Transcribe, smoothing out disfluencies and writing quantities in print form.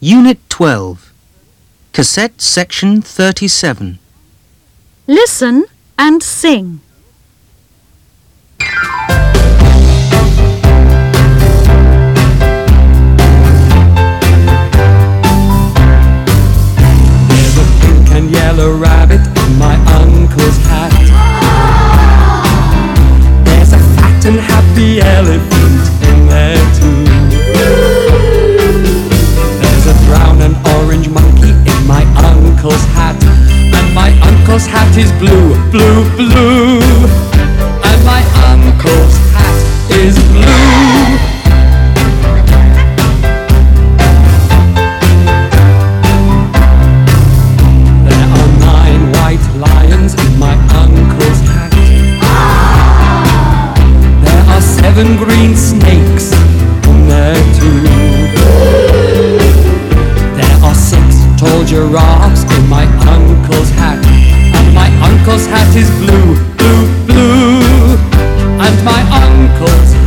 Unit 12. Cassette Section 37. Listen and sing. There's a pink and yellow rabbit in my uncle's hat. There's a fat and happy elephant in there too. There's a brown and orange monkey in my uncle's hat. And my uncle's hat is blue, blue, blue. And my uncle's hat is blue. There are 9 white lions in my uncle's hat. There are 7 green snakes in there too. There are 6 tall giraffes in my uncle's hat. And my uncle's hat is blue, blue, blue. And my uncle's